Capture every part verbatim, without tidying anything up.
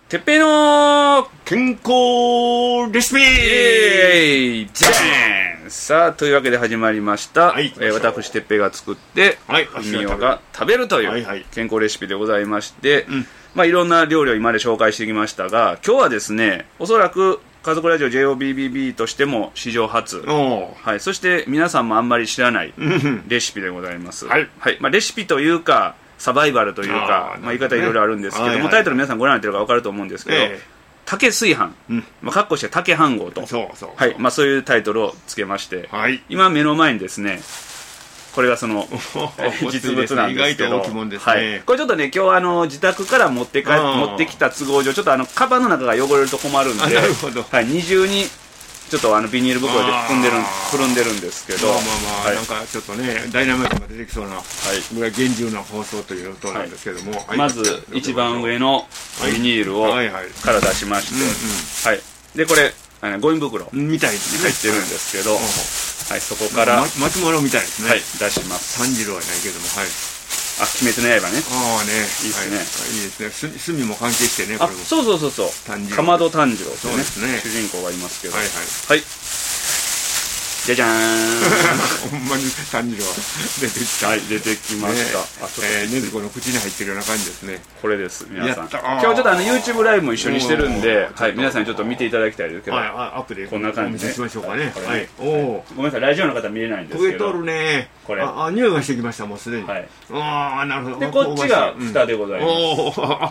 てっぺいの健康レシピイエーイじゃーん。さあというわけで始まりました、 はい、 えー、私てっぺいが作ってみよが食べるという健康レシピでございまして、はいはい、まあいろんな料理を今まで紹介してきましたが、今日はですね、おそらく家族ラジオ ジェイオービービービー としても史上初、はい、そして皆さんもあんまり知らないレシピでございます、はいはい、まあ、レシピというかサバイバルというか、あ、まあ、言い方いろいろあるんですけども、はいはい、タイトル皆さんご覧になってるか分かると思うんですけど、えー、竹炊飯、うんまあ、かっこして竹飯号と、そうそうそう、はい、まあ、そういうタイトルをつけまして、はい、今目の前にですね、これがその実物なんですけど、意外と大きいもんですね、はい、これちょっとね、今日あの自宅から持ってか持ってきた都合上、ちょっとあのカバンの中が汚れると困るんで、なるほど、はい、二重にちょっとあのビニール袋で含んでるくるんでるんですけど、まあまあまあ、はい、なんかちょっとねダイナマイトが出てきそうなぐらい厳重な包装ということなんですけども、はいはい、まず一番上のビニールをから出しまして、はい、でこれあのゴミ袋みたいに入ってるんですけど、はい、そこから巻物みたいですね、 はい、出します。炭治郎はないけども、はい、あ、鬼滅の刃ね。ああね、いいですね、はい、いいですね。炭も関係してね、これも。そうそうそうそう。かまど炭治郎というね、主人公がいますけど。はいはい。はい。じゃじゃーん。ほんまに炭治郎出てきた。はい、出てきました。あ、ちょっとえねずこの口に入ってるような感じですね。これです、皆さん。今日ちょっとあの YouTube ライブも一緒にしてるんで、はい、皆さんにちょっと見ていただきたいですけど。はい、アップでこんな感じで。しましょうかね。はい。おお。ごめんなさい、ラジオの方見れないんですけど。焦げとるね。これ。あ、匂いがしてきました、もうすでに。はい。ああ、なるほど。で、こっちが蓋でございます。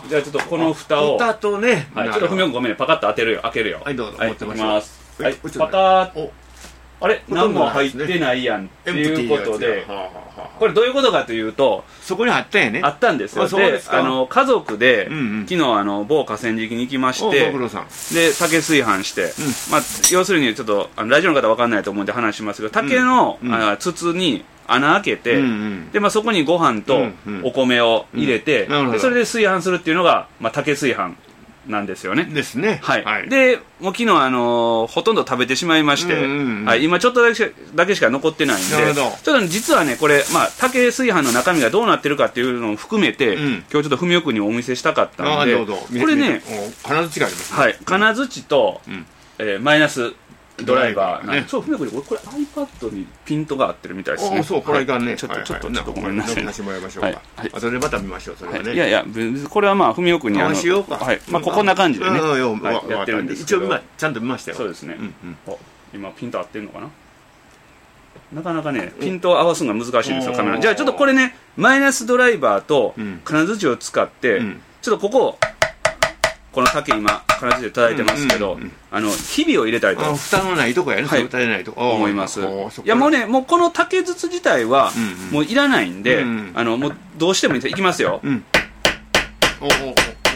じゃあちょっとこの蓋を。蓋とね。はい、ちょっとふみおくんごめんね、パカッと当てるよ、開けるよ。はい、どうぞ。はい、いきます。はい、パカーッ。あれ何も入ってないやんっていうことで、これどういうことかというと、そこにあったんやね、あったんですよ。で、あの家族で昨日あの某河川敷に行きまして、で竹炊飯して、まあ要するにちょっとラジオの方わかんないと思うんで話しますけど、竹の筒に穴開けて、でまあそこにご飯とお米を入れて、でそれで炊飯するっていうのがまあ竹炊飯なんですよね。ですね。はい。はい、で、もう昨日あのー、ほとんど食べてしまいまして、うんうんうん、はい、今ちょっとだけだけしか残ってないんで、ちょっと実はねこれまあ竹炊飯の中身がどうなってるかっていうのを含めて、うん、今日ちょっと文雄君にお見せしたかったんで、これね、金槌がありますね。はい。金槌と、うん、えー、マイナスドライバーなんで、ね、そう、文雄君これ iPad にピントが合ってるみたいですね。ああ、そう、これいかんね。ちょっとちょっとちょっとごめんなさい。飲ませてもらいましょうか。はい。後でまた見ましょう。それはね。いやいや、これはまあ文雄君にあの、はい、まあこんな感じでね、やってるんですけど。一応ちゃんと見ましたよ。そうですね。今ピント合ってるのかな。なかなかねピントを合わすのが難しいんですよ、カメラ。じゃあちょっとこれね、マイナスドライバーと金槌を使ってちょっとここを。この竹今金槌で叩いてますけど、うんうん、あのひびを入れたりとか、蓋のないとこやね、はい、蓋でないとこ思います。いやもうね、もうこの竹筒自体はもういらないんで、うんうん、あのもうどうしてもいいです。いきますよ。うん、おおおおおお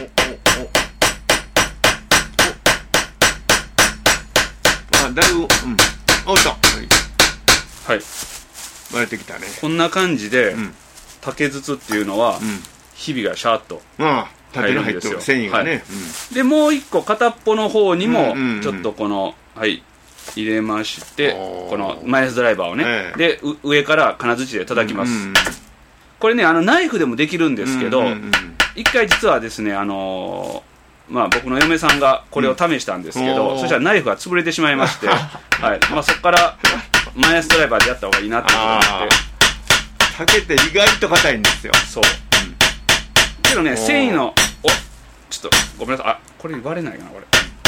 あ、だいぶ、うん、おっと、はい、割れてきたね。こんな感じで、うん、竹筒っていうのは、うん、ひびがシャーッと。ああ、縦の入ってる繊維がね、はい、うん、でもう一個片っぽの方にもちょっとこの、はい入れまして、このマイナスドライバーをね、えー、で上から金槌で叩きます、うんうん、これねあのナイフでもできるんですけど、うんうんうん、一回実はですねあのー、まあ僕の嫁さんがこれを試したんですけど、うん、そしたらナイフが潰れてしまいまして、はい、まあそこからマイナスドライバーでやった方がいいなって思って、竹って意外と硬いんですよ。そう、けどね、繊維の、お、ちょっとごめんなさい、あ、これ割れないかな、これ。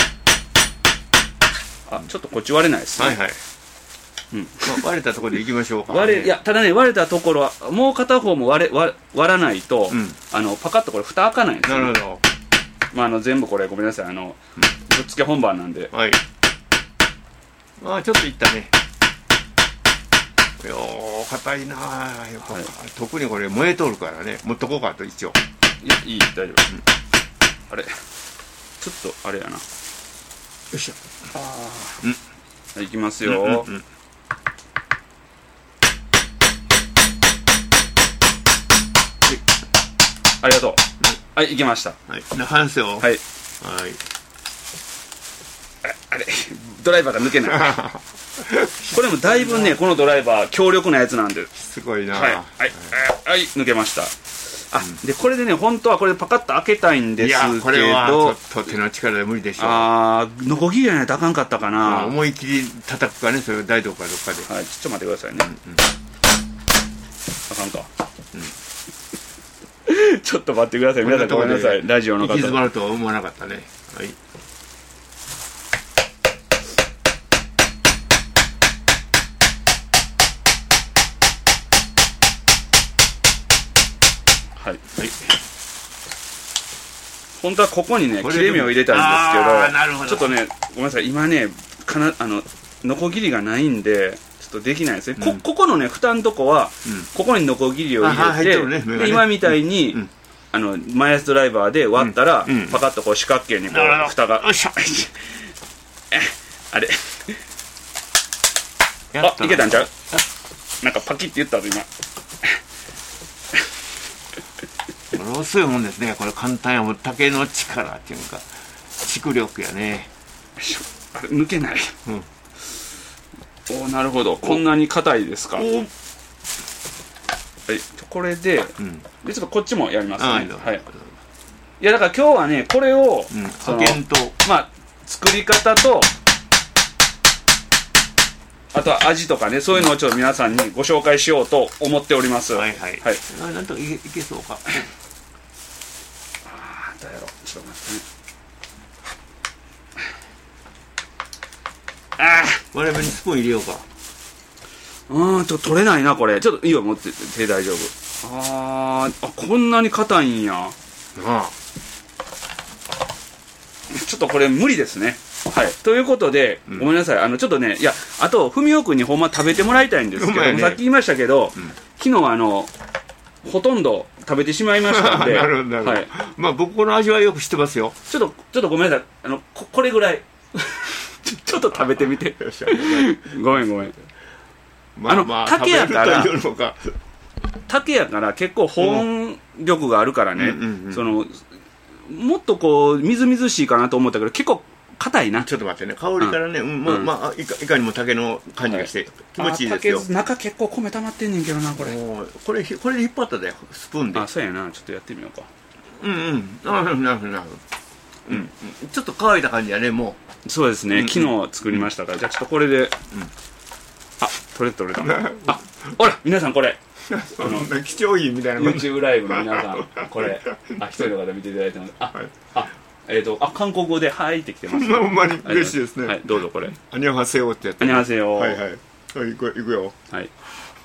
あ、ちょっとこっち割れないですね。はいはい。うん、まあ、割れたところでいきましょうか、ね。割れ、いや、ただね、割れたところは、もう片方も割れ、割、割らないと、うん、あの、パカッとこれ蓋開かないんですよ、ね。なるほど。まあ、あの、全部これ、ごめんなさい、あの、うん、ぶっつけ本番なんで。はい。あ、ちょっといったね。よー、硬いなー、やっぱ、はい、特にこれ燃えとるからね、持っとこうかと一応。いや、いい、大丈夫、うん、あれちょっとあれやな、よいしょ、ああ、うん、はい、いきますよ、うんうんうん、ありがとう、うん、はい、いきました。はい、離すよ。はい、はい、あ, あれドライバーが抜けないこれもだいぶね、このドライバー強力なやつなんです。すごいな。はい、はい、はい、抜けました。 あ、でこれでね本当はこれパカッと開けたいんですけど、いやこれはちょっと手の力で無理でしょう。 ああノコギリじゃないとあかんかったかな。 思い切り叩くかね、それを台所かどっかで。 はい、ちょっと待ってくださいね。うんうん、あかんか。うん、ちょっと待ってください。皆さんごめんなさい。ラジオの方。 行き詰まるとは思わなかったね。はい。 はい、はい、本当はここにね切れ目を入れたんですけど、ちょっとねごめんなさい今ねかなあのノコギリがないんでちょっとできないですね、うん、こ, ここのね蓋のとこは、うん、ここにノコギリを入れて、ねで今みたいに、うん、あのマイナスドライバーで割ったら、うん、パカッとこう四角形にこう蓋があれあいけたんちゃう。なんかパキッて言ったぞ今。 ものすごいもんですね。これ簡単やもん。竹の力っていうか蓄力やね。 あれ抜けない、うん、おなるほど。こんなに硬いですか。はい、これで、うん、でちょっとこっちもやりますね。はい、はい、いやだから今日はねこれを、うん、派遣とまあ作り方とあとは味とかねそういうのをちょっと皆さんにご紹介しようと思っております。はいはい、はい、 なんといけ、いけそうか。 ああどうやろうちょっと待ってね。 ああ我々にスプーン入れようか。 うんちょっと取れないなこれ。ちょっといいよ持ってて手大丈夫。ああこんなに硬いんや。ああちょっとこれ無理ですね。はい、ということで、うん、ごめんなさいあのちょっとねいやあと文雄君にほんま食べてもらいたいんですけど、ね、さっき言いましたけど、うん、昨日あのほとんど食べてしまいましたのでなるほどなるほど、はい、まあ僕この味はよく知ってますよ。 ちょっとちょっとごめんなさいあの こ, これぐらいち, ょちょっと食べてみてごめんごめん、まあ、あの、まあ、竹やから竹やから結構保温力があるからね、うんうんうん、そのもっとこうみずみずしいかなと思ったけど結構硬いな。 ちょっと待ってね香りからね、うんうんまあまあ、い, かいかにも竹の感じがして、はい、気持ちいいですよ。 中結構米溜まってんねんけどなこれ。 これこれで引っ張ったでスプーンで。 あそうやなちょっとやってみようか。 うんうんあなるほどなるほど、うん、ちょっと乾いた感じやねもう。そうですね、うんうん、昨日作りましたから、うん、じゃあちょっとこれで、うん、あ取れた取れたあほら皆さんこれそんな貴重品みたいな YouTube ライブの皆さんこれあ一人の方見ていただいてます。あ、はい、あえーとあ韓国語ではいってきてます。 ほんまに嬉しいですね。 はいどうぞこれ。 アニョハセヨってやって。 アニョハセヨ。 はいはい。はい行く行くよ。 はい。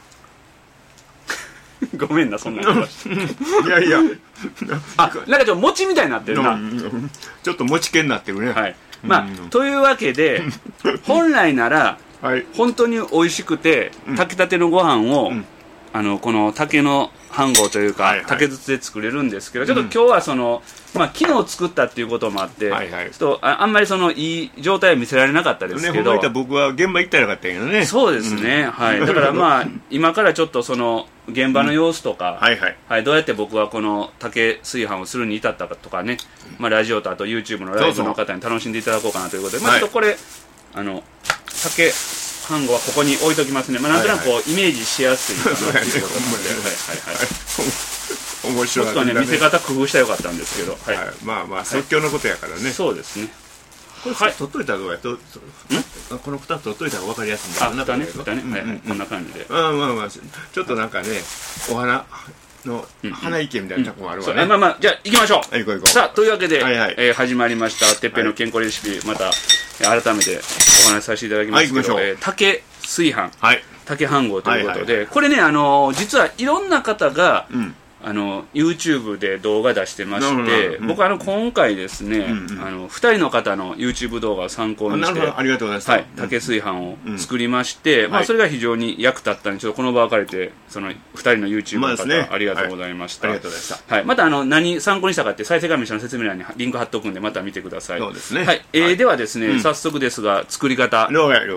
ごめんなそんな。いやいや。 あなんかちょっと餅みたいになってるな。 ちょっと餅系になってるね。 はい。まあ、うん、というわけで本来なら、はい、本当に美味しくて炊きたてのご飯を、うん、あのこの竹の飯盒というか、はいはい、竹筒で作れるんですけど、ちょっと今日はその、まあ、昨日作ったっていうこともあって、はいはい、ちょっと あ, あんまりそのいい状態を見せられなかったですけど、 ね、ほんま僕は現場行ったらよかったけどね。 そうですね、うん、はい、だからまあ今からちょっとその現場の様子とか、うんはいはいはい、どうやって僕はこの竹炊飯をするに至ったかとかね、まあ、ラジオとあと YouTube のライブの方に楽しんでいただこうかなということで、まあ、ちょっとこれ、はい、あの竹飯盒はここに置いときますね、まあ、なんとなくこう、はいはい、イメージしやすいかなということで、はいはいはい面白い、 ね、ちょっとね見せ方工夫したらよかったんですけど、はいはい、まあまあ即興のことやからね、はい、 そうですね。 これ、はい、取っといたらどうやとこのふたつ取っといたら分かりやすいんだ。 あ、ふたね、ふたね、はいはい、こんな感じで、 まあまあまあちょっとなんかねお花の花池みたいなとこもあるわね、 うんうん、まあまあじゃあ行きましょう。 行こう行こう。 さあというわけで、はいはいえー、始まりましたてっぺいの健康レシピ、はい、また改めてお話しさせていただきますけど、はいえー、竹炊飯、はい、竹飯盒ということで、はいはいはい、これねあのー、実はいろんな方が、うんあの YouTube で動画出してまして、うん、僕あの今回ですね、うんうん、あのふたりの方の YouTube 動画を参考にしてありがとうございます、 はい、竹炊飯を作りまして、うんまあ、それが非常に役立ったのでちょっとこの場を借りてそのふたりの YouTube の方、ね、ありがとうございました、 はい、ありがとうございました、 はい、またあの何参考にしたかって再生画面下の説明欄にリンク貼っておくんでまた見てください。 そうですね、 はいえーはい、ではですね、うん、早速ですが作り方了解了解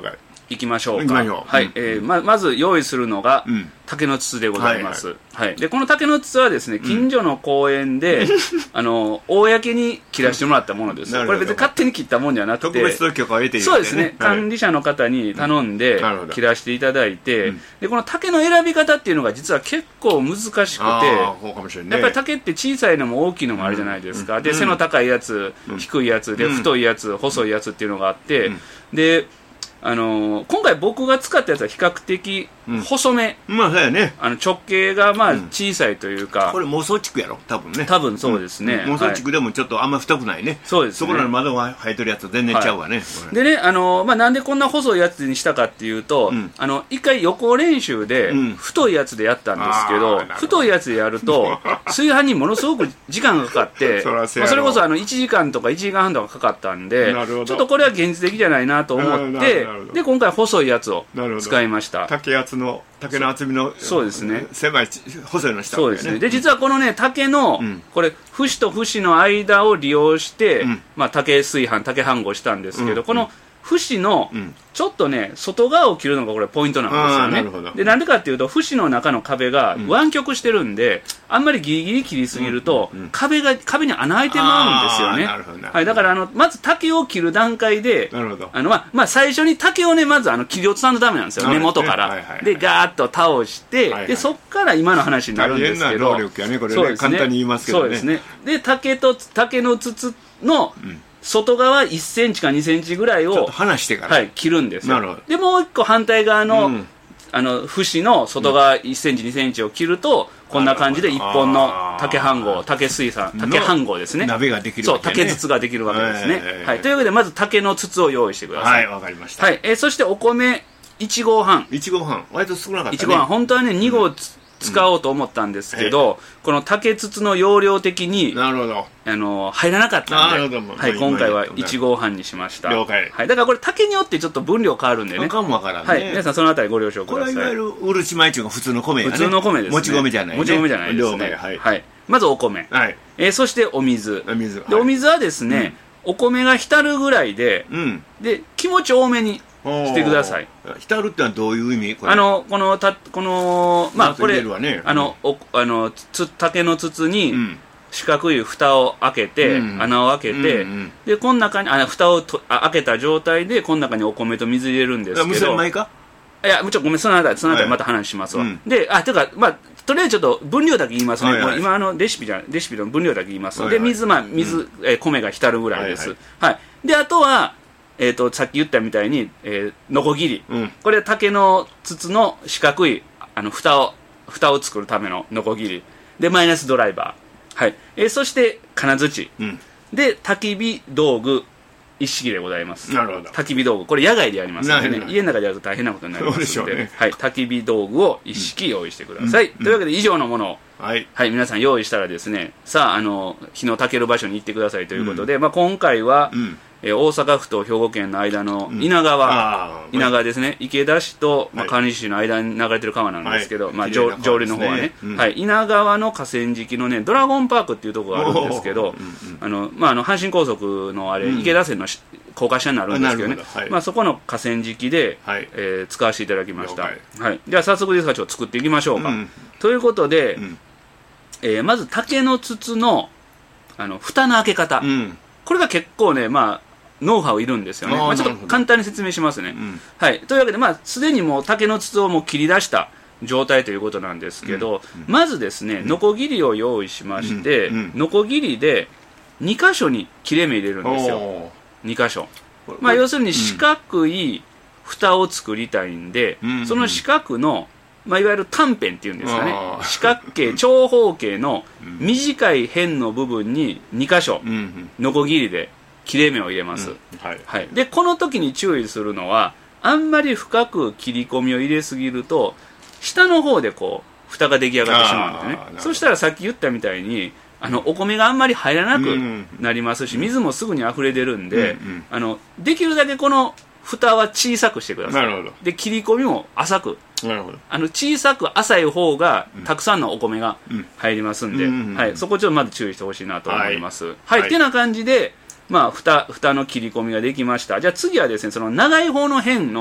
いきましょうか。はい、えー、ままず用意するのが、うん、竹の筒でございます。はい、はいはい、でこの竹の筒はですね、近所の公園で、うん、あの公に切らしてもらったものです。これ別に勝手に切ったもんじゃなくて、 特別許可を得ている、ね、 そうですね、管理者の方に頼んで切らしていただいて、うん、でこの竹の選び方っていうのが実は結構難しくて、ね、やっぱり竹って小さいのも大きいのもあるじゃないですか。うん、で背の高いやつ、うん、低いやつで、うん、太いやつ、細いやつっていうのがあって、うん、であのー、今回僕が使ったやつは比較的細め、 うん、まあそうやね、 あの直径がまあ小さいというか、 うん、これ妄想地区やろ多分ね。 多分そうですね、 うん、妄想地区でもちょっとあんま太くないね。 そうですね、 そこらの窓が生えてるやつ全然ちゃうわね、はい、 でね、あのーまあ、なんでこんな細いやつにしたかっていうと、うん、あの一回予行練習で太いやつでやったんですけど、うん、太いやつでやると炊飯にものすごく時間がかかってそ, まあ、それこそあのいちじかんとかいちじかんはんとかかかったんで、ちょっとこれは現実的じゃないなと思って、で今回細いやつを使いました。 竹厚の竹の厚みのそうですね、 狭い細いのしたわけね。そうですね。で実はこのね竹の、うん、これ節と節の間を利用して、うん、まあ竹炊飯竹飯盒したんですけど、うん、この節のちょっとね外側を切るのがこれポイントなんですよね。なるほど。でなんでかっていうと節の中の壁が湾曲してるんで、うん、あんまりギリギリ切りすぎると、うんうん、壁が壁に穴開いてまうんですよね。なるほど。はい、だからあのまず竹を切る段階で、なるほど、あのまあまあ最初に竹をねまずあの切り落とさんとダメなんですよ、根元から。はいはいはい、でガーッと倒して、はいはい、でそっから今の話になるんですけど、 大変な労力やねこれね。そうですね、簡単に言いますけどね。 そうですね。で竹と竹の筒の、うん、外側いっセンチかにセンチぐらいをちょっと離してから、 はい、切るんですよ。 なるほど。 でもう一個反対側の、うん、あの節の外側いっセンチにセンチを切ると、こんな感じで一本の竹飯盒、竹水産、竹飯盒ですね。 鍋ができるわけね。そう、竹筒ができるわけですね。はい。というわけでまず竹の筒を用意してください。 はい、わかりました。 はい。えー、そしてお米いちごうはん。 いちごうはん。割と少なかったね。 いちごうはん。本当はねにごうつ、うん使おうと思ったんですけど、うん、この竹筒の容量的になるほどあの入らなかったんで、はい、今回はいちごうはんにしました。 了解。 はい、だからこれ竹によってちょっと分量変わるんでね。 かもわからんね。 はい、皆さんそのあたりご了承ください。 これはいわゆるうるち米っていうのが普通の米やね。 普通の米ですね。 もち米じゃないね。 もち米じゃないですね。はい、はい、まずお米、はい、えー、そしてお水。お水、はい、でお水はですね、うん、お米が浸るぐらいで、うん、で気持ち多めにしてください。 浸るってのはどういう意味？ これあのこのたこのまあこれ、ね、あのおあのつ竹の筒に四角い蓋を開けて、うん、穴を開けて、うんうん、でこの中にあ蓋をとあ開けた状態でこの中にお米と水入れるんですけど。 無洗米か？ いやもちろんごめんそのあたりそのあたりまた話しますわ。はい、であというかまあとりあえずちょっと分量だけ言いますね。はいはい、もう今あのレシピじゃレシピの分量だけ言います。はいはい、で水まあ水、うん、えー、米が浸るぐらいです。はい、はいはい、であとはえー、とさっき言ったみたいに、えー、ノコギリ、うん、これ竹の筒の四角いあの蓋を蓋を作るためのノコギリでマイナスドライバー、はいえー、そして金槌、うん、で焚き火道具一式でございます。 なるほど。 焚き火道具これ野外でやりますのでね、家の中でやると大変なことになりますので、ね、はい、焚き火道具を一式用意してください、うん、というわけで以上のものを、はいはい、皆さん用意したらですね、さあ、あの火の焚ける場所に行ってくださいということで、うん、まあ、今回は、うん、えー、大阪府と兵庫県の間の稲川、うん、稲川ですね、池田市と、まあ、管理市の間に流れてる川なんですけど、はい、まあ、上上流の方はね、うん、はい、稲川の河川敷のねドラゴンパークっていうところがあるんですけど、あの、まあ、あの阪神高速のあれ、うん、池田線の高架下になるんですけどね、はい、まあ、そこの河川敷で、はい、えー、使わせていただきました。はい、では早速ですがちょっと作っていきましょうか、うん、ということで、うん、えー、まず竹の筒のあの蓋の開け方、うん、これが結構ね、まあノウハウいるんですよね。まあ、ちょっと簡単に説明しますね、うん、はい、というわけで、まあ、すでにもう竹の筒をもう切り出した状態ということなんですけど、うんうん、まずですねノコギリを用意しまして、うんうん、ノコギリでに箇所に切れ目入れるんですよ。に箇所、まあ、要するに四角い蓋を作りたいんで、うん、その四角の、まあ、いわゆる短辺っていうんですかね、四角形長方形の短い辺の部分にに箇所ノコギリで切れ目を入れます、うん、はいはい、でこの時に注意するのはあんまり深く切り込みを入れすぎると下の方でこう蓋が出来上がってしまうんでね。そしたらさっき言ったみたいにあのお米があんまり入らなくなりますし、水もすぐに溢れ出るんで、うんうん、あのできるだけこの蓋は小さくしてください。なるほど。で切り込みも浅く、なるほど、あの小さく浅い方がたくさんのお米が入りますんで、うんうん、はい、そこちょっとまず注意してほしいなと思います。はい、はいはい、ってな感じで、まあ、蓋, 蓋の切り込みができました。じゃあ次はですねその長い方の辺の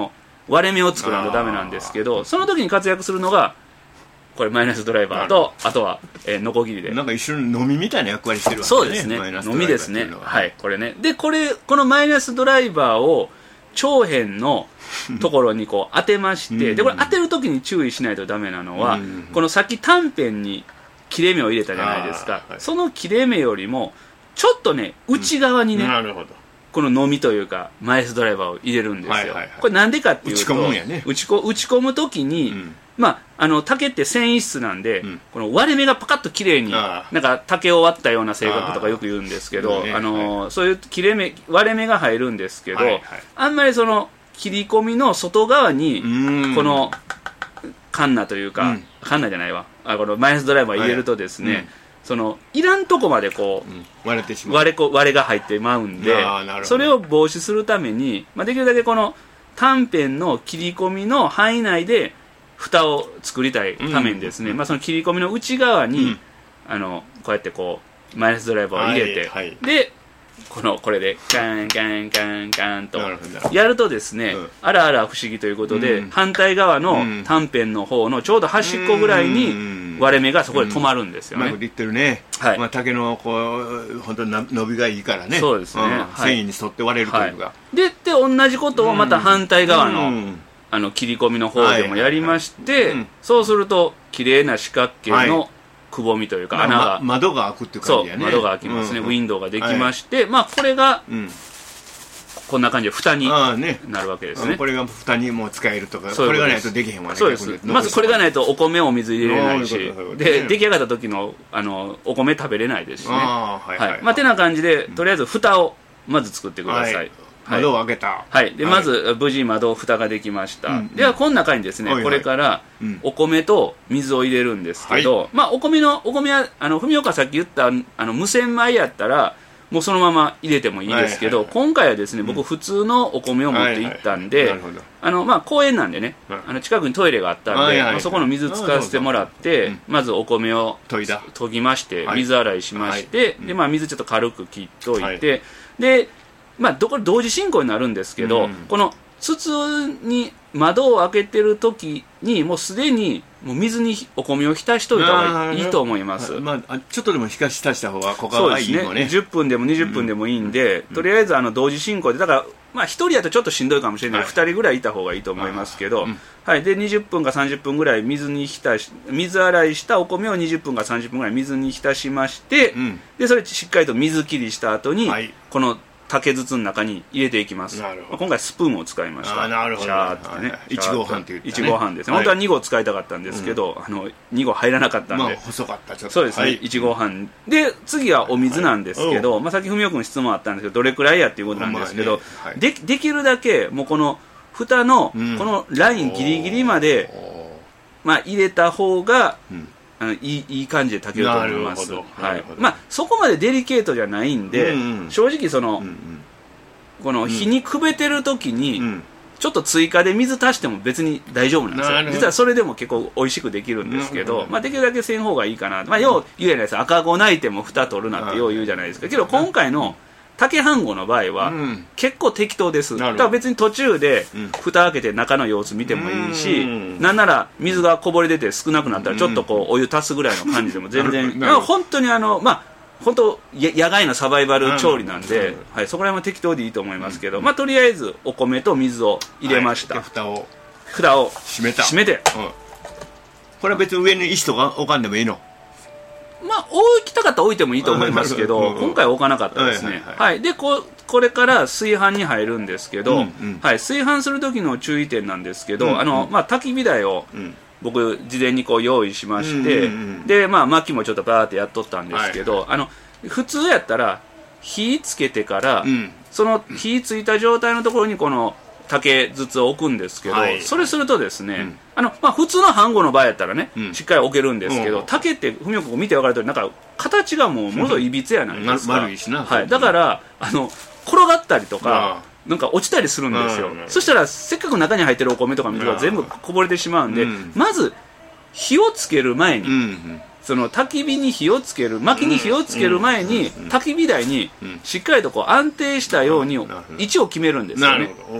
割れ目を作らないとダメなんですけど、その時に活躍するのがこれマイナスドライバーと、あとは、えー、ノコギリでなんか一緒に飲みみたいな役割してるわけね。 そうですね、飲みですね。はいこれねでこれこのマイナスドライバーを長辺のところにこう当てましてでこれ当てる時に注意しないとダメなのは、このさっき短辺に切れ目を入れたじゃないですか、はい、その切れ目よりもちょっとね内側にね、うん、なるほどこののみというかマイナスドライバーを入れるんですよ、はいはいはい、これなんでかっていうと打ち込むんやね。 打ちこ打ち込む時に、うんまあ、あの竹って繊維質なんで、うん、この割れ目がパカッときれいになんか竹を割ったような性格とかよく言うんですけど、あ、あの、はい、そういう切れ目割れ目が入るんですけど、はいはい、あんまりその切り込みの外側にこのカンナというか、うん、カンナじゃないわあこのマイナスドライバー入れるとですね、はいうん、そのいらんとこまでこう、うん、割れてしまう割れこ割れが入ってまうんでそれを防止するために、まあ、できるだけこの短辺の切り込みの範囲内で蓋を作りたいためにですね、うんまあ、その切り込みの内側に、うん、あのこうやってこうマイナスドライバーを入れて、はいはい、でこのこれでガンガンガンガンとやるとですね、うん、あらあら不思議ということで、うん、反対側の短辺の方のちょうど端っこぐらいに割れ目がそこで止まるんですよね。 うまくいってるね、はいまあ、竹のこう本当に伸びがいいからね。 そうですね、うんはい、繊維に沿って割れるというか、はい、で, で同じことをまた反対側の、うんあの切り込みの方でもやりまして、はいはいはいうん、そうすると綺麗な四角形のくぼみというか、はい、穴が、ま、 窓が開くっていう感じやね。 そう窓が開きますね、うんうん、ウィンドウができまして、はい、まあこれが、うん、こんな感じで蓋になるわけですね。 これが蓋にも使えるとかこれがないとできへんわね。 そうですまずこれがないとお米お水入れれないしで出来上がった時のあのお米食べれないですしね。あ、はいはいはいまあ、てな感じでとりあえず蓋をまず作ってください、はい窓を開けた、 はいで、はい、まず無事窓蓋ができました、うんうん、ではこの中にですね、はいはい、これからお米と水を入れるんですけど、はい、まあお米のお米はあの文岡さっき言ったあの無洗米やったらもうそのまま入れてもいいですけど、はいはいはい、今回はですね僕普通のお米を持って行ったんで、はいはい、あのまあ公園なんでね、はい、あの近くにトイレがあったんで、はいはいはいまあ、そこの水使わせてもらって、うん、まずお米を研ぎまして水洗いしまして、はいはい、でまあ水ちょっと軽く切っといて、はい、でまあ、どこ同時進行になるんですけど、うん、この筒に窓を開けてる時にもうすでにもう水にお米を浸しといた方がいいと思います。 まあ、ちょっとでも浸した方がここはいいのね。そうですね。 じゅっぷんでもにじゅっぷんでもいいんで、うん、とりあえずあの同時進行でだからまあひとりだとちょっとしんどいかもしれない、はい、ふたりぐらいいた方がいいと思いますけど、うんはい、でにじゅっぷんかさんじゅっぷんぐらい水に浸し水洗いしたお米をにじゅっぷんかさんじゅっぷんぐらい水に浸しまして、うん、でそれしっかりと水切りした後に、はい、この竹筒の中に入れていきます。なるほど。今回スプーンを使いました。 あなるほど。 シャーってね。 いち号半って言ったね。 いち号半ですね、はい。本当はに号使いたかったんですけど、うん、あのに号入らなかったんで。まあ細かったちょっと。 そうですね。はい、いち号半で次はお水なんですけど、はい、まあさっき文雄君質問あったんですけどどれくらいやっていうことなんですけど、まあねはい、でできるだけもうこの蓋のこのラインギリギリまで、うん、まあ入れた方が。うんあのいい、いい感じで炊けると思います。はい。まあそこまでデリケートじゃないんで、うんうん、正直その、うんうん、この火にくべてる時に、うん、ちょっと追加で水足しても別に大丈夫なんですよ。実はそれでも結構美味しくできるんですけど、まあできるだけせん方がいいかな。まあよう言うじゃないですか。赤子泣いても蓋取るなってよう言うじゃないですか。けど今回の竹飯盒の場合は、うん、結構適当です。だから別に途中で蓋開けて中の様子見てもいいし、うん、なんなら水がこぼれ出て少なくなったらちょっとこうお湯足すぐらいの感じでも全然、本当にあのまあ本当野外のサバイバル調理なんで、はい、そこら辺も適当でいいと思いますけど、まあとりあえずお米と水を入れました。はい、 蓋を蓋を閉めた。 閉めて。うん、 これは別に上に石とか置かんでもいいの？ まあ置きたかったら置いてもいいと思いますけど、今回は置かなかったですね。はいはいはいはい、でここれから炊飯に入るんですけど、うんうん、はい、炊飯する時の注意点なんですけど、うんうん、あのまあ焚き火台を、うん僕事前にこう用意しまして、うんうんうん、でまあ薪もちょっとバーってやっとったんですけど、はいはい、あの普通やったら火つけてから、うん、その火ついた状態のところにこの竹筒を置くんですけど、はい、それするとですね、うん、あのまあ、普通の飯盒の場合やったらね、うん、しっかり置けるんですけど、うん、竹って文雄君見て分かるとおりなんか形がもうものすごいいびつやないですか、 丸いしな、 はい、だからあの転がったりとか、なんか落ちたりするんですよ。そしたらせっかく中に入ってるお米とか水が全部こぼれてしまうんで、うん、まず火をつける前に、うんうん、その焚き火に火をつける薪に火をつける前に、うんうん、焚き火台にしっかりとこう安定したように位置を決めるんですよね。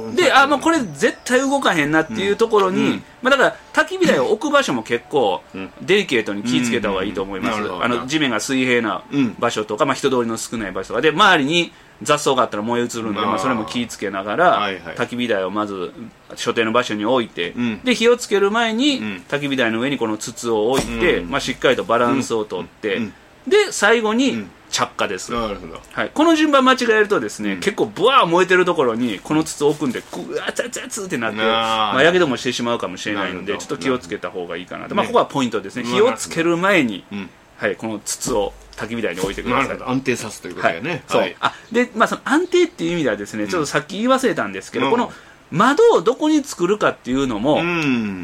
で、あ、もうこれ絶対動かへんなっていうところに、うん、まあだから焚き火台を置く場所も結構デリケートに気をつけた方がいいと思います。あの地面が水平な場所とか、まあ人通りの少ない場所とかで、周りに雑草があったら燃え移るんで、まあそれも気をつけながら、はいはい、焚き火台をまず所定の場所に置いて、うん、で火をつける前に、うん、焚き火台の上にこの筒を置いて、うん、まあしっかりとバランスをとって、うん、で最後に、うん着火です、なるほど、はい、この順番間違えるとですね、うん、結構ブワー燃えてるところにこの筒を置くんでぐわつつつってなってまあやけどもしてしまうかもしれないのでちょっと気をつけた方がいいかなと、まあ、ここはポイントですね。火をつける前に、うんはい、この筒を焚き火台に置いてください。 安定さすということだよね、 はいはい、あで、まあ、その安定っていう意味ではですね、ちょっとさっき言い忘れたんですけど、うん、この窓をどこに作るかっていうのも、うん、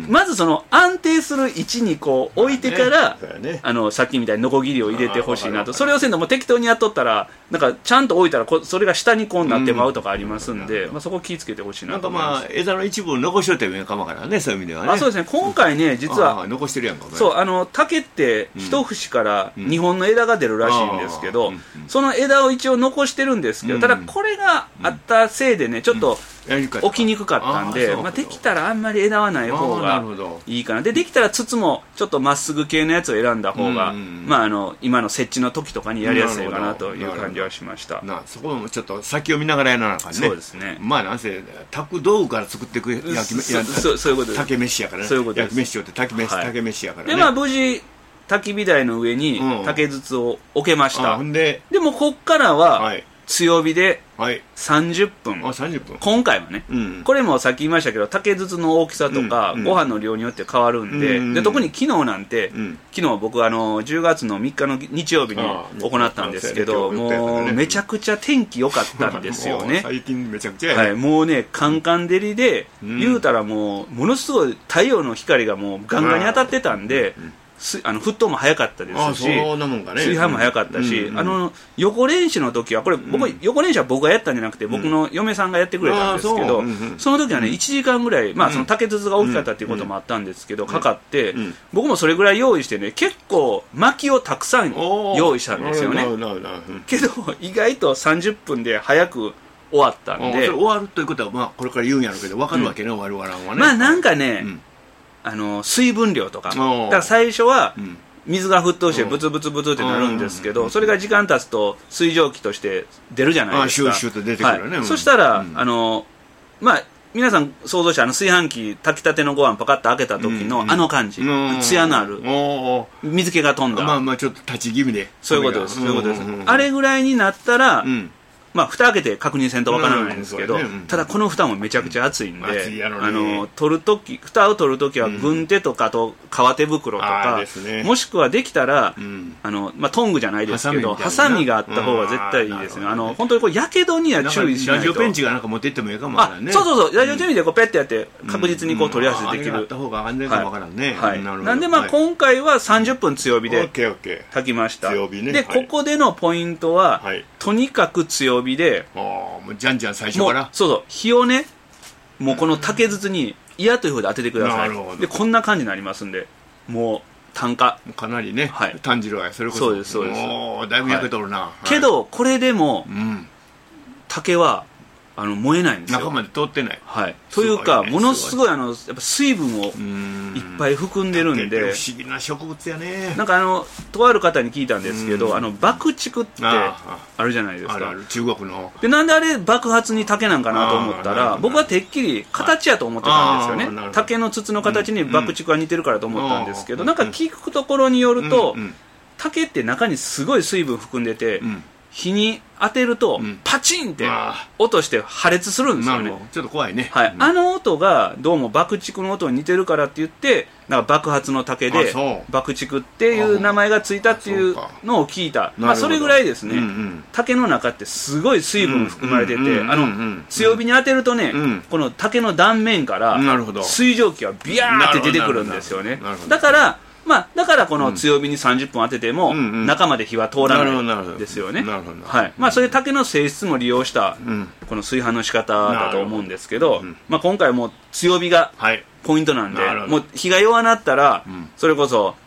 まずその安定する位置にこう置いてから、ねね、あのさっきみたいにノコギリを入れてほしいなと。それをせんとも適当にやっとったらなんかちゃんと置いたらこそれが下にこうなってまうとかありますんで、うんまあ、そこを気をつけてほしいなと思います。 なんかまあ枝の一部を残しといてもいいかもからね、そういう意味ではね。 あそうですね、今回ね実は、 うん、残してるやんか。 そうあの竹って一節からにほんの枝が出るらしいんですけど、うん、その枝を一応残してるんですけど、うん、ただこれがあったせいでねちょっと、うん起きにくかったんで、あまあ、できたらあんまり枝はない方がいいかな。でできたら筒もちょっとまっすぐ系のやつを選んだ方が、まあ、あの今の設置の時とかにやりやすいかなという感じはしました。 なそこもちょっと先を見ながらやらなあかんね。 そうですね。 まあなんせ炊く道具から作っていく焼き飯そそういうことです。 竹飯やからね。 そういうことです。 焼き飯をって竹飯、はい、竹飯やからね。 でまあ無事焚き火台の上に竹筒を置けました。うん、ででもこっからは、はい強火でさんじゅっぷん、 はい、あさんじゅっぷん今回はね、うん、これもさっき言いましたけど竹筒の大きさとか、うん、ご飯の量によって変わるんで、うん、で特に昨日なんて、うん、昨日僕あのじゅうがつのみっかの日曜日に行ったんですけど、もうめちゃくちゃ天気良かったんですよね最近めちゃくちゃやね、 はい、もうねカンカン照りで、うん、言うたらもうものすごい太陽の光がもうガンガンに当たってたんで、うんあの沸騰も早かったですし、 そんなもんかね、 炊飯も早かったし、うんうんうん、あの横練習の時はこれ僕、うん、横練習は僕がやったんじゃなくて、うん、僕の嫁さんがやってくれたんですけど、うん、その時はねいちじかんぐらい、まあ、その竹筒が大きかったっていうこともあったんですけど、うん、かかって、うん、僕もそれぐらい用意してね結構薪をたくさん用意したんですよね。けど意外とさんじゅっぷんで早く終わったんで、 終わるということは、まあ、これから言うんやろうけど分かるわけね、うん、終わるわらんはね。 まあなんかね、うんあの水分量とかだから最初は水が沸騰してブツブツブツってなるんですけど、それが時間経つと水蒸気として出るじゃないですか。 あシューシューと出てくるね、 はい、そしたら、うん、あのまあ皆さん想像してあの炊飯器炊きたてのご飯パカッと開けた時の、うん、あの感じ、うん、ツヤのある水気が飛んだ、 まあまあちょっと立ち気味でそういうことです、そういうことです、うんうんうん、あれぐらいになったら、うんまあ、蓋開けて確認せんとわからないんですけど、うんねうん、ただこの蓋もめちゃくちゃ熱いんで、うん、あの取るとき蓋を取るときは軍手とかと革手袋とか、うんね、もしくはできたら、うん、あのまあ、トングじゃないですけどハサミがあった方が絶対いいですね。あの本当にこうやけどには注意しないと。 ラジオペンチがなんか持っていってもいいかもわからんね。 そうそうそうラジオペンチでこうペッてやって確実にこう取りやすいできる、うんうん、あった方が安全かもわからんね、 はいはい、なんでまあ今回はさんじゅっぷん強火で炊きました。 強火ね。 で、はい、ここでのポイントは、はい、とにかく強火でもうじゃんじゃん最初からそうそう火をねもうこの竹筒に嫌というほど当ててください。でこんな感じになりますんでもう炭化かなりね、はい、炭汁はそれこそそうですそうです。 もうだいぶ焼けとるな、はい、 けどこれでも、うん、竹はあの燃えないんですよ。 中まで通ってない、 はい、というか、ね、ものすごいあのやっぱ水分をいっぱい含んでるんで不思議な植物やね。 なんかあのとある方に聞いたんですけど、あの爆竹ってあるじゃないですか。 あるある中国のでなんであれ爆発に竹なんかなと思ったら僕はてっきり形やと思ってたんですよね。竹の筒の形に爆竹が似てるからと思ったんですけど、なんか聞くところによると、うんうん、竹って中にすごい水分含んでて、うん火に当てるとパチンって音して破裂するんですよね、うん、 ちょっと怖いね、 はい、あの音がどうも爆竹の音に似てるからって言ってなんか爆発の竹で爆竹っていう名前がついたっていうのを聞いた。まあ、それぐらいですね、うんうん、竹の中ってすごい水分含まれてて強火に当てるとね、うん、この竹の断面から水蒸気がビヤーって出てくるんですよね。だからまあ、だからこの強火にさんじゅっぷん当てても中まで火は通らないんですよね。はい。まあ、それ竹の性質も利用したこの炊飯の仕方だと思うんですけど、まあ、今回も強火がポイントなんで、もう火が弱なったらそれこそ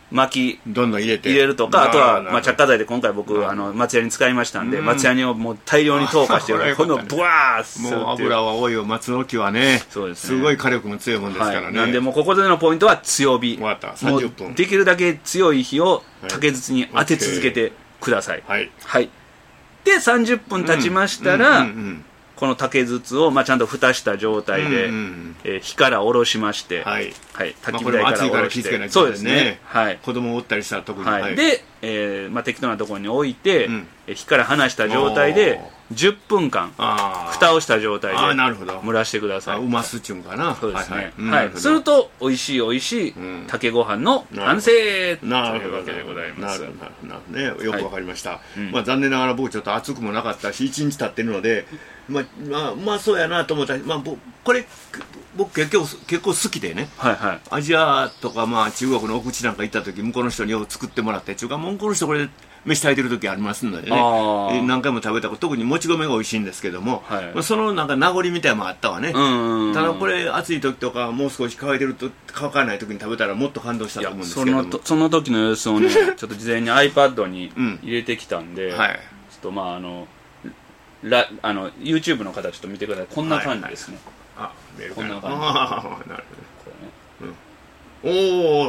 巻きどんどん入れて入れるとか、あとは、まあ、着火剤で今回僕あの松ヤニに使いましたんで、松ヤニをもう大量に投下してるこのブワーッもう油は多いよ。松の木はね、 そうですね、 すごい火力も強いもんですからね、はい、 なんでもうここでのポイントは強火。 終わったさんじゅっぷん。 できるだけ強い火を竹筒に当て続けてください。 はい、 はい、でさんじゅっぷん経ちましたら、うんうんうんうんこの竹筒を、まあ、ちゃんと蓋した状態で、うんうんうんえー、火から下ろしまして、 はいはい、焚き火台から下ろして、 まあ、 そうですね、 はい、子供を折ったりしたら特に、 はいはい、で、えーまあ、適当なところに置いて、うん、火から離した状態でじゅっぷんかん蓋をした状態で蒸らしてください。 うますっちゅうんかな。 そうですね、はいはい、すると美味しい美味しい竹ご飯の完成というわけでございます。 なるほどね、よくわかりました、はいうんまあ、残念ながら僕ちょっと暑くもなかったしいちにち経ってるのでまあ、まあ、まあそうやなと思ったら、まあ、これ僕結構結構好きでね、 はいはい、 アジアとか、まあ、中国の奥地なんか行った時向こうの人によく作ってもらって中華向こうの人これ飯炊いてる時ありますのでね何回も食べたこと特にもち米が美味しいんですけども、はいまあ、そのなんか名残みたいなのもあったわね。ただこれ暑い時とかもう少し乾いてると乾かない時に食べたらもっと感動したと思うんですけども、 その、その時の様子をねちょっと事前に iPad に入れてきたんで、うんはい、ちょっとまああのラあの YouTube の方ちょっと見てください。こんな感じですね、 はいはい、あ見えるかこんな感じあなるほど、ねうん、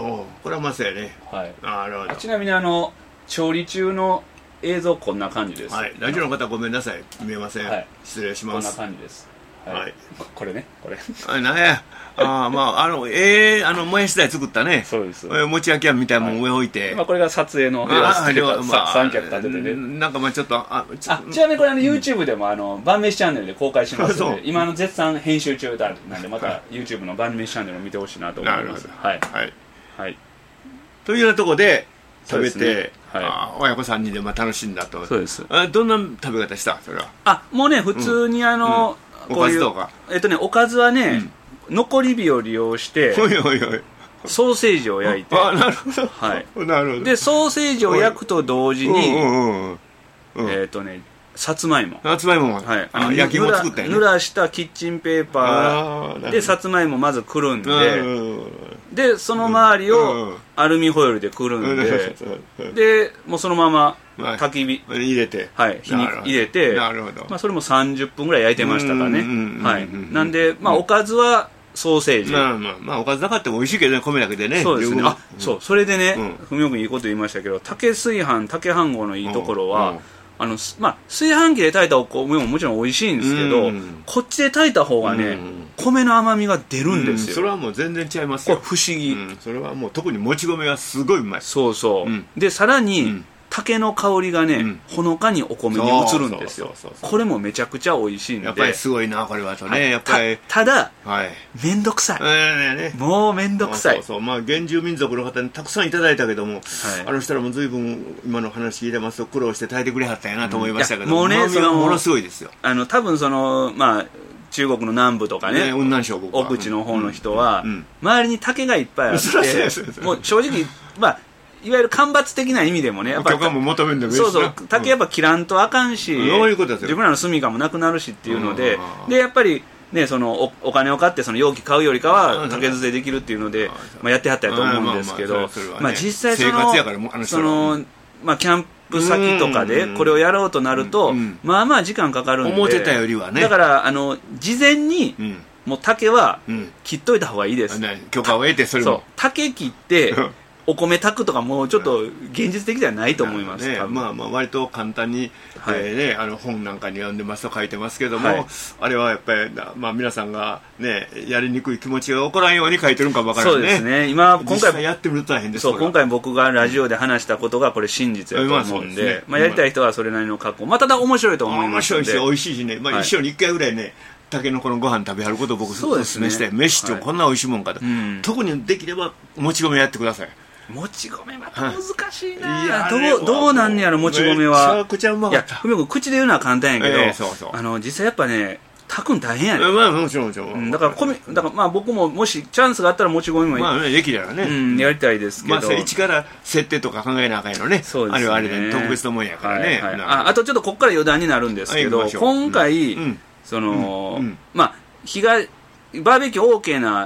おおこれはまさやね、 はい、 なるほど。 ちなみにあの調理中の映像こんな感じです。 はい、ラジオの方ごめんなさい見えません、はい、失礼します。 こんな感じです。はい、はい、これねこれあなんやあまああのええー、あのもやし台作ったね。 そうです。 餅焼き屋みたいなもん上置いて、はいまあ、これが撮影の様子で、まあ、三脚立ててね。 なんかまあちょっとあちあちなみにこれあの YouTube でもあの晩飯チャンネルで公開しますので今の絶賛編集中だなんでまた YouTube の晩飯チャンネルを見てほしいなと思います。はい、 はいはい、 というようなところで食べて、 ねはい、 あ親子さんにんでまあ楽しんだと。 そうです。 あどんな食べ方したそれは。 あもうね普通にあの、 うんうん、こういうおかずとかえっとねおかずはね、うん、残り火を利用しておいおいおいソーセージを焼いてあなるほど、 はい、 なるほど。 でソーセージを焼くと同時にえっとねさつまいもさつまいも、 はい、 あの焼き芋作ったよね。 濡らしたキッチンペーパーでさつまいもまずくるんででその周りをアルミホイルでくるんででもうそのまま焚き火入れて、 はい、火に入れてなるほど、 まあ、それもさんじゅっぷんぐらい焼いてましたかね。はいなんで、まあ、おかずはソーセージ、 まあまあ、まあ、おかずなかったら美味しいけどね米だけでね。 そうですね。あ、うん、そうそれでね文雄、うん、君いいこと言いましたけど竹炊飯竹飯盒のいいところは、うんうんあのまあ、炊飯器で炊いたお米ももちろん美味しいんですけど、うん、こっちで炊いた方がね、うん、米の甘みが出るんですよ、うん、 それはもう全然違いますよ。 これ不思議、 うん、それはもう特にもち米がすごいうまい。 そうそう、うん、でさらに、うん竹の香りがね、うん、ほのかにお米に移るんですよ。これもめちゃくちゃ美味しいんでやっぱりすごいなこれはとね、はい、やっぱりた, ただ、はい、めんどくさい、えーね、もうめんどくさい。 そうそうまあ原住民族の方にたくさんいただいたけども、はい、あの人らも随分今の話聞いてますと苦労して炊いてくれはったんやなと思いましたけど、うん、 もうねそのものすごいですよ。 あの多分そのまあ中国の南部とかね、 雲南省奥地の方の人は、うんうん、周りに竹がいっぱいあってもう正直まあいわゆる干ばつ的な意味でもねやっぱ許可も求めんでもいいしそうそう竹やっぱ切らんとあかんし、 うん、そういうことですよ。 自分らの住みかもなくなるしっていうので、うん、でやっぱりねその お, お金を買ってその容器買うよりかは竹筒でできるっていうので、まあ、やってはったやと思うんですけど実際その生活やからあのその、まあ、キャンプ先とかでこれをやろうとなると、うんうん、まあまあ時間かかるんで思ってたよりはねだからあの事前に、うんもう竹は切っといた方がいいです、 うん、許可を得てそれもそう竹切ってお米炊くとかもうちょっと現実的ではないと思います、 ねまあ、まあ割と簡単に、はいえーね、あの本なんかに読んでますと書いてますけども、はい、あれはやっぱり、まあ、皆さんが、ね、やりにくい気持ちが起こらんように書いてるのかもわからないね。 そうですね今今回やってみると大変です。 そう今回僕がラジオで話したことがこれ真実やと思うんで、まあねまあ、やりたい人はそれなりの格好まあただ面白いと思いますので面白いし美味しいしね、まあ、一生に一回ぐらいね、はいたけのこのご飯食べはることを僕すごくお勧めして、ね、飯ってこんな美味しいもんかと、はいうん、特にできればもち米やってください。 もち米また難しいな、はい、どうどうなんねやろもち米は。 めちゃくちゃうまかった。いやふみくん口で言うのは簡単やけど、 えー、そうそうあの実際やっぱね炊くん大変やね、 まあもちろんもちろん、 うん、だから米だからまあ僕ももしチャンスがあったらもち米もまあねできたらね、 うん、やりたいですけど、 まあ一から設定とか考えなあかんやろね。そうですね。あれはあれで特別なもんやからね、 はいはい、あ, あとちょっとここから余談になるんですけど、はい、今回、うん、その、うんうん、まあ火がバーベキュー OK な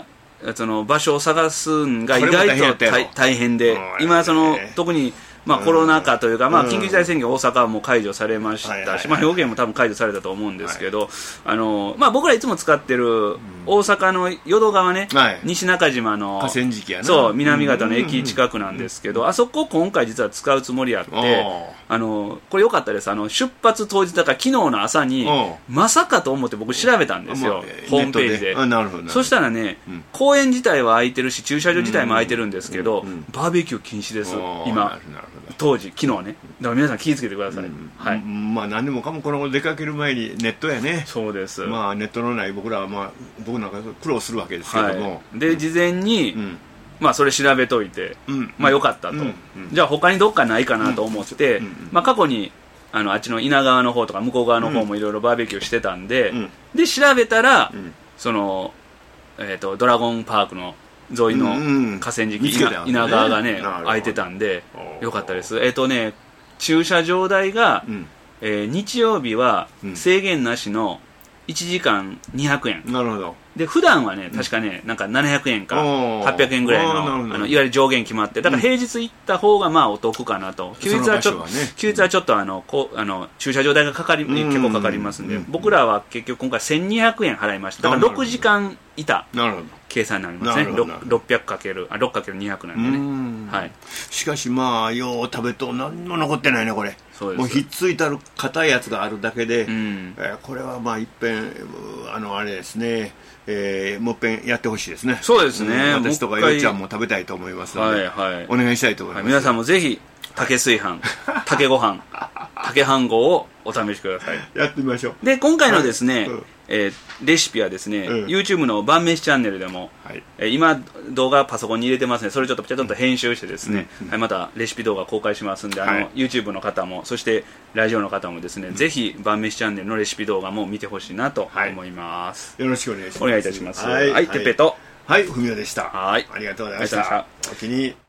その場所を探すんが意外と大変で、今その特にまあコロナ禍というか、まあ緊急事態宣言大阪はもう解除されましたし、まあ兵庫県も多分解除されたと思うんですけど、あのまあ僕らいつも使ってる大阪の淀川ね、西中島の河川敷やな、 そう南方の駅近くなんですけど、あそこ今回実は使うつもりあって、あのこれ良かったです。あの出発当日だから昨日の朝にまさかと思って僕調べたんですよ、ホームページで。そしたらね、公園自体は空いてるし駐車場自体も空いてるんですけど、バーベキュー禁止です今。当時、昨日ね。だから皆さん気をつけてください。うん、はい。 まあ何でもかもこの出かける前にネットやね。 そうです。 まあネットのない僕らはまあ僕なんか苦労するわけですけども。 はい、で事前に、うん、まあそれ調べといて、うん、まあよかったと、うんうん。じゃあ他にどっかないかなと思って、うんうん、まあ過去にあのあっちの稲川の方とか向こう側の方もいろいろバーベキューしてたんで、うん、で調べたら、うん、そのえっ、ー、とドラゴンパークの沿いの河川敷、うん、稲川がね空いてたんでよかったです。えっ、ー、とね駐車場代が、うんえー、日曜日は制限なしのいちじかんにひゃくえん、 なるほど。 で普段はね確かねなんかななひゃくえんかはっぴゃくえんぐらい の, あのいわゆる上限決まって、だから平日行った方がまあお得かなと。休日はちょっと、ね、休日はちょっとあのこあの駐車場代がかかり結構かかりますんで、僕らは結局今回せんにひゃくえん払いました。だからろくじかんいた計算になりますね。ろっぴゃくかける ろくかけるにひゃく なんでね。ん、はい、 しかしまあよう食べと何も残ってないねこれ。そうです。もうひっついたる硬いやつがあるだけで、うんえー、これはまあいっぺんあのあれですね、えー、もう一遍やってほしいですね。 そうですね、 うん、私とかよっちゃんも食べたいと思いますので、はいはい、お願いしたいと思います、はい、 皆さんもぜひ竹炊飯竹ご飯竹飯盒をお試しください。 やってみましょう。で今回のですね、はいうんえー、レシピはですね、うん、YouTube の晩飯チャンネルでも、はいえー、今動画パソコンに入れてますね。それちょっとちょっと編集してですね、うんはい、またレシピ動画公開しますんで、あの、はい、YouTube の方もそしてラジオの方もですね、うん、ぜひ晩飯チャンネルのレシピ動画も見てほしいなと思います、 はい、よろしくお願いします。 お願いいたします。はい、はい、てっぺとはい、ふみおでした。 はい、 ありがとうございました。お気に